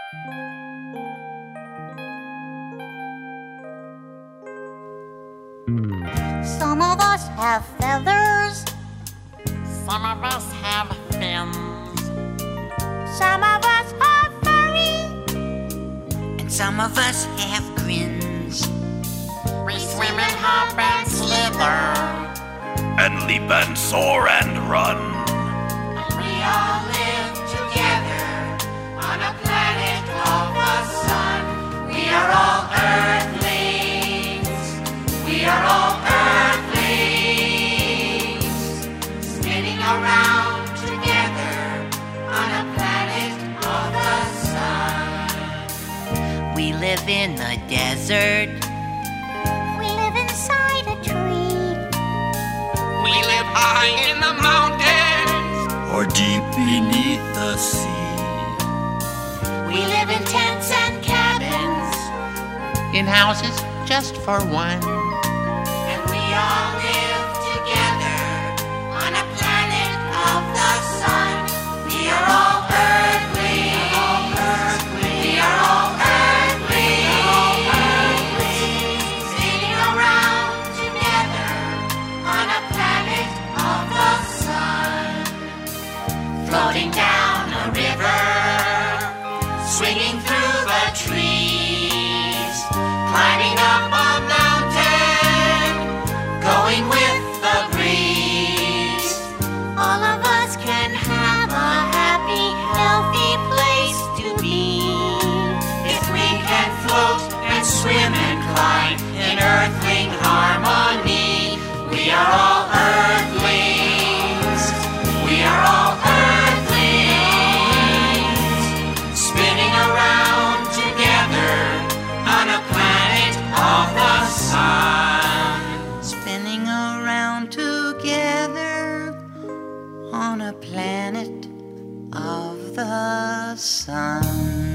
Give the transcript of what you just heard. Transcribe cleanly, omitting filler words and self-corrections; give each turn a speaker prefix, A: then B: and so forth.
A: Some of us have feathers.
B: Some of us have fins.
A: Some of us are furry.
C: And some of us have grins.
B: We swim and hop and slither.
D: And leap and soar and run.
B: We all live together on a planet called the sun. We are all Earthlings. We are all Earthlings. Spinning around together on a planet called the sun.
C: We live in the desert.
A: We live inside a tree.
B: We live high in the mountains.
D: Or deep beneath the sea.
B: We live in tents and cabins. In houses just for one. And we all live together on a planet of the sun. We are all Earthlings. We are all Earthlings. Spinning around together on a planet of the sun. Floating down a river, swinging through the trees, climbing up a mountain, going with the breeze.
A: All of us can have a happy, healthy place to be.
B: If we can float and swim and climb in earthling harmony, we are all Earthlings. We are all Earthlings. Spinning around together on a planet of the sun.
C: Spinning around together on a planet of the sun.